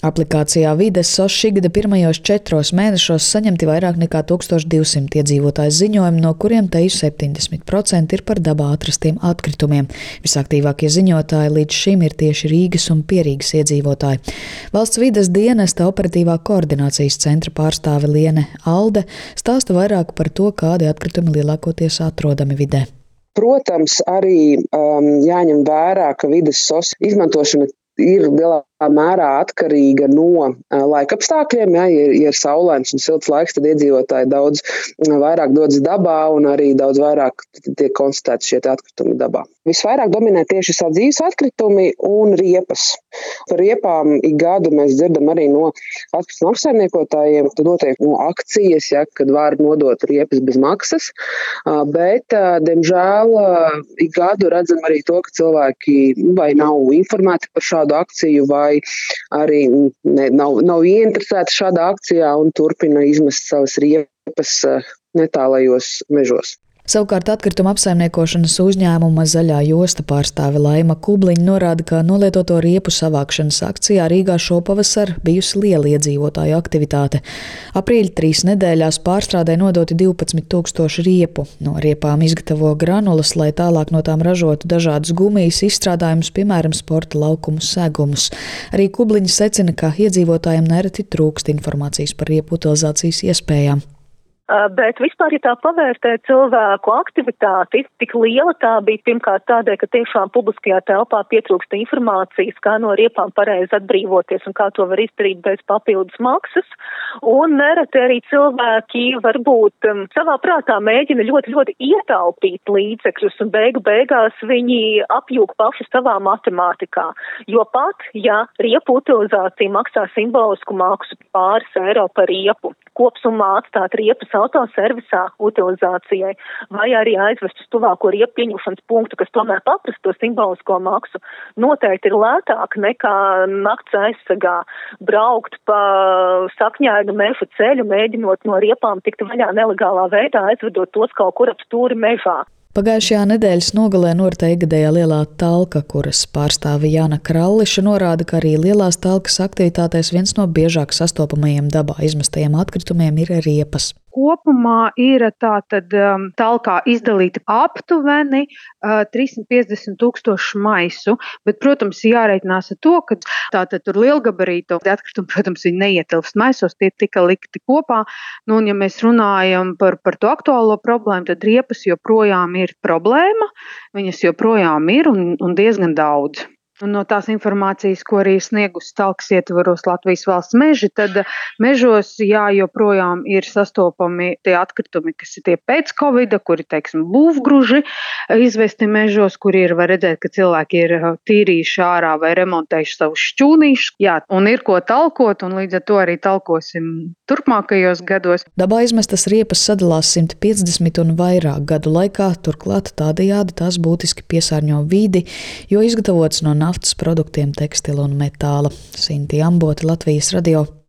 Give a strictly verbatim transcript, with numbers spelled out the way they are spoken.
Aplikācijā Vides SOS šī gada pirmajos četros mēnešos saņemti vairāk nekā tūkstoš divsimt iedzīvotāju ziņojumi, no kuriem teju septiņdesmit procenti ir par dabā atrastiem atkritumiem. Visaktīvākie ziņotāji līdz šim ir tieši Rīgas un Pierīgas iedzīvotāji. Valsts vides dienesta operatīvā koordinācijas centra pārstāve Liene Alde stāsta vairāk par to, kādi atkritumi lielākoties atrodami vidē. Protams, arī um, jāņem vērā, ka Vides SOS izmantošana ir lielā mērā atkarīga no uh, laika apstākļiem. Ja, ja ir saulains un silts laiks, tad iedzīvotāji daudz vairāk dodas dabā un arī daudz vairāk tiek konstatēti šie atkritumi dabā. Visvairāk dominē tieši sadzīves atkritumi un riepas. Par riepām ik gadu mēs dzirdam arī no atkritumu apsaimniekotājiem, tad notiek no akcijas, ja, kad var nodot riepas bez maksas, uh, bet, uh, diemžēl, uh, ik gadu redzam arī to, ka cilvēki vai nav informēti par šādu akciju, vai arī ne, nav, nav ieinteresēti šādā akcijā un turpina izmest savas riepas netālajos mežos. Savukārt atkrituma apsaimniekošanas uzņēmuma Zaļā josta pārstāve Laima Kubliņa norāda, ka nolietoto riepu savākšanas akcijā Rīgā šopavasar bijusi liela iedzīvotāju aktivitāte. Aprīļa trīs nedēļās pārstrādē nodoti divpadsmit tūkstoši riepu. No riepām izgatavo granulas, lai tālāk no tām ražotu dažādus gumijas izstrādājumus, piemēram, sporta laukumu segumus. Arī Kubliņa secina, ka iedzīvotājiem nereti trūkst informācijas par riepu utilizācijas iespējām. Bet vispār, ja tā pavērtē cilvēku aktivitāti, tik liela tā bija pirmkārt tādēļ, ka tiešām publiskajā telpā pietrūksta informācijas, kā no riepām pareizi atbrīvoties un kā to var izdarīt bez papildus maksas. Un nereti arī cilvēki varbūt um, savā prātā mēģina ļoti, ļoti ietaupīt līdzekļus un beigu beigās viņi apjūk paši savā matemātikā. Jo pat, ja riepu utilizācija maksā simbolisku maksu pāris eiro par riepu, kopsumā atstāt riepas autoservisā utilizācijai vai arī aizvest uz tuvāko riepu pieņemšanas punktu, kas tomēr paprast to simbolisko maksu, noteikti ir lētāk nekā nakts aizsargā braukt pa sakņaigu mežu ceļu, mēģinot no riepām tikt vaļā nelegālā veidā, aizvedot tos kaut kur ap stūri mežā. Pagājušajā nedēļas nogalē noritēja ikgadējā lielā talka, kuras pārstāve Jāna Kralliša norāda, ka arī lielās talkas aktivitātēs viens no biežāk sastopamajiem dabā izmestajiem atkritumiem ir riepas. Kopumā ir tātad um, talkā izdalīti aptuveni uh, trīssimt piecdesmit tūkstoši maisu, bet, protams, jāreikinās ar to, ka tātad tur lielgabarītu atkritumi, protams, viņi neietilpst maisos, tie tika likti kopā. Nu, un ja mēs runājam par, par to aktuālo problēmu, tad riepas joprojām ir problēma, viņas joprojām ir un, un diezgan daudz. Un no tās informācijas, ko arī sniegus talkas ietvaros Latvijas valsts meži, tad mežos, jā, joprojām ir sastopami tie atkritumi, kas ir tie pēc covida, kuri, teiksim, būvgruži izvesti mežos, kuri ir, var redzēt, ka cilvēki ir tīrījuši ārā vai remontējuši savus šķūnīšus. Jā, un ir ko talkot, un līdz ar to arī talkosim turpmākajos gados. Dabā izmestas riepas sadalās simt piecdesmit un vairāk gadu laikā, turklāt tādējādi tās būtiski piesārņo vidi, jo izgatavotas no naftas produktiem, tekstila un metāla. Sinti Ambote, Latvijas radio.